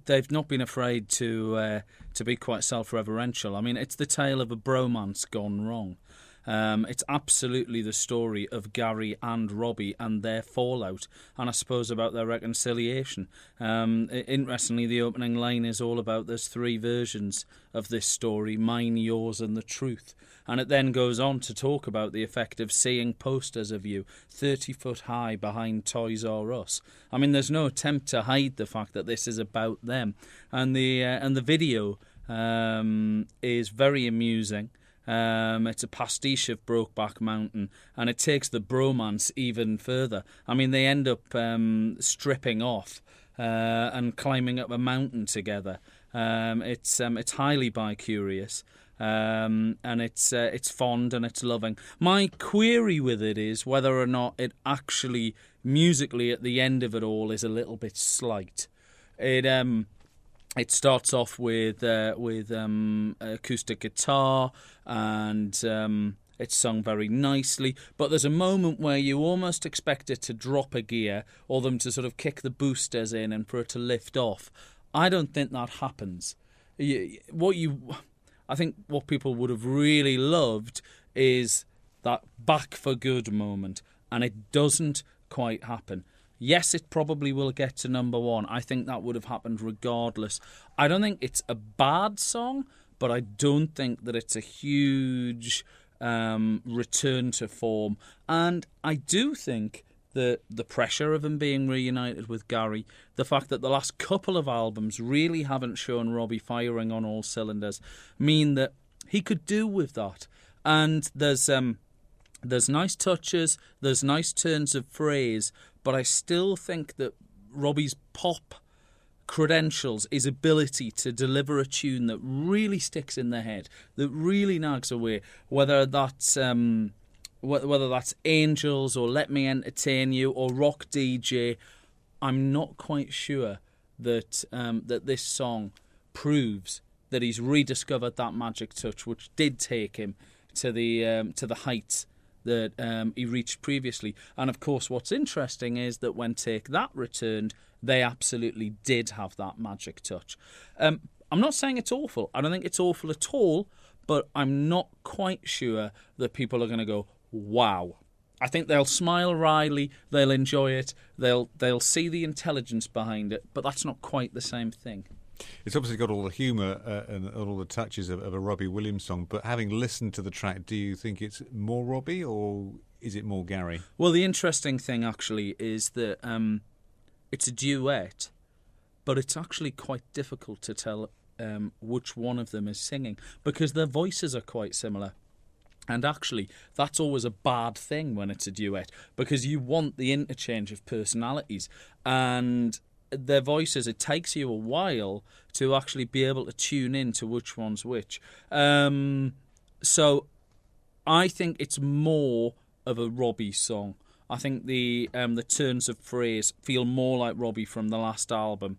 they've not been afraid to be quite self-referential. I mean, it's the tale of a bromance gone wrong. It's absolutely the story of Gary and Robbie and their fallout, and I suppose about their reconciliation. Interestingly, the opening line is all about there's three versions of this story: mine, yours, and the truth. And it then goes on to talk about the effect of seeing posters of you 30 foot high behind Toys R Us. I mean, there's no attempt to hide the fact that this is about them, and the video is very amusing. It's a pastiche of Brokeback Mountain, and it takes the bromance even further. I mean, they end up stripping off and climbing up a mountain together. It's highly bi-curious, and it's fond and it's loving. My query with it is whether or not it actually musically at the end of it all is a little bit slight. It starts off with acoustic guitar, and it's sung very nicely. But there's a moment where you almost expect it to drop a gear, or them to sort of kick the boosters in and for it to lift off. I don't think that happens. I think what people would have really loved is that back for good moment, and it doesn't quite happen. Yes, it probably will get to number one. I think that would have happened regardless. I don't think it's a bad song, but I don't think that it's a huge return to form. And I do think that the pressure of him being reunited with Gary, the fact that the last couple of albums really haven't shown Robbie firing on all cylinders, mean that he could do with that. And there's nice touches, there's nice turns of phrase, but I still think that Robbie's pop credentials, his ability to deliver a tune that really sticks in the head, that really nags away, whether that's Angels or Let Me Entertain You or Rock DJ, I'm not quite sure that that this song proves that he's rediscovered that magic touch, which did take him to the heights that he reached previously. And of course, what's interesting is that when Take That returned, they absolutely did have that magic touch. I'm not saying it's awful. I don't think it's awful at all, but I'm not quite sure that people are going to go, wow. I think they'll smile wryly, they'll enjoy it, they'll see the intelligence behind it, but that's not quite the same thing. It's obviously got all the humour and all the touches of a Robbie Williams song, but having listened to the track, do you think it's more Robbie or is it more Gary? Well, the interesting thing actually is that it's a duet, but it's actually quite difficult to tell which one of them is singing because their voices are quite similar. And actually, that's always a bad thing when it's a duet because you want the interchange of personalities and their voices, it takes you a while to actually be able to tune in to which one's which. So I think it's more of a Robbie song. I think the turns of phrase feel more like Robbie from the last album.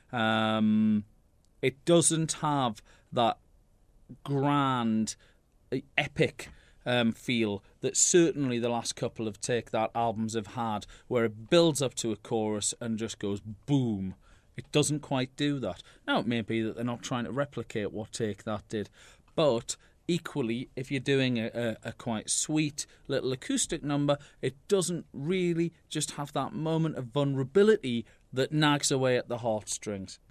It doesn't have that grand, epic feel that certainly the last couple of Take That albums have had, where it builds up to a chorus and just goes boom. It doesn't quite do that. Now, it may be that they're not trying to replicate what Take That did, but equally, if you're doing a quite sweet little acoustic number, it doesn't really just have that moment of vulnerability that nags away at the heartstrings.